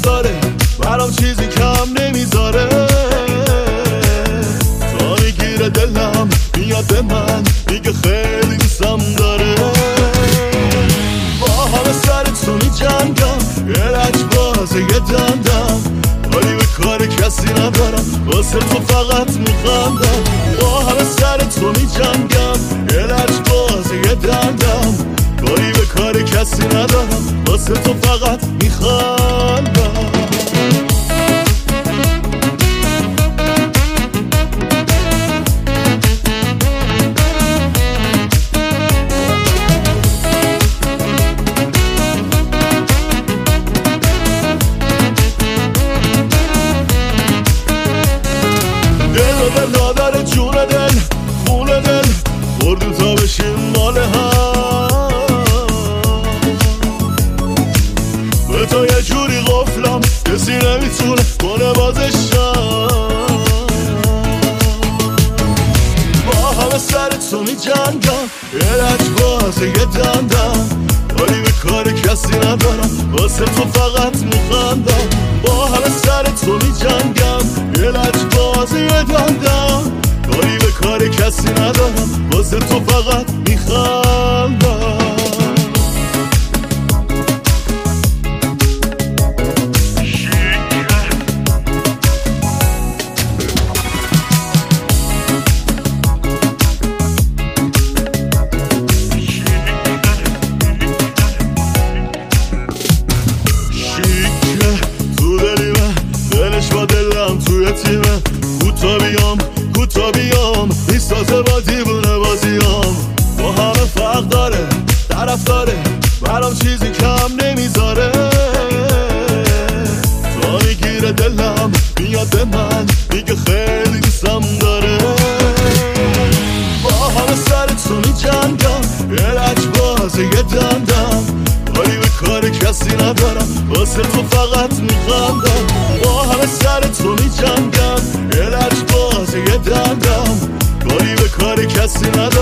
داره، برام چیزی کم نمیذاره. تا میگیره دلم میاد به من میگه خیلی دوستم داره. با همه سر تو میجنگم، یه لجبازه یه دندم، ولی به کار کسی ندارم، واسه تو فقط میخندم. با همه سر تو میجنگم، یه لجبازه یه دندم، ولی به کار کسی ندارم، واسه تو فقط میخندم. دل نداره جون دل، خون دل بردو تا بشیم مال هم. به تو یه جوری قفلم کسی نمیتونه کنه بازشم. با همه سر تو میجنگم، یه لجبازه یه دندم، ولی به کار کسی ندارم، واسه تو فقط میخندم. با همه سر تو میجنگم، یه لجبازه یه دندم، ولی به کار کسی ندارم، واسه تو فقط میخندم. با دلم توی تیمه، کوتا بیام ایستازه با دیوونه بازیام. با همه فرق داره، طرف داره، برام چیزی کم نمیذاره. تا میگیره دلم میاد به من میگه خیلی دوستم داره. با همه سر تو میجنگم، یه لجبازه یه دندم، ولی به کار کسی ندارم، واسه تو فقط میخندم. با همه سر تو میجنگم، یه لجبازه یه دندم، ولی به کار کسی ندارم.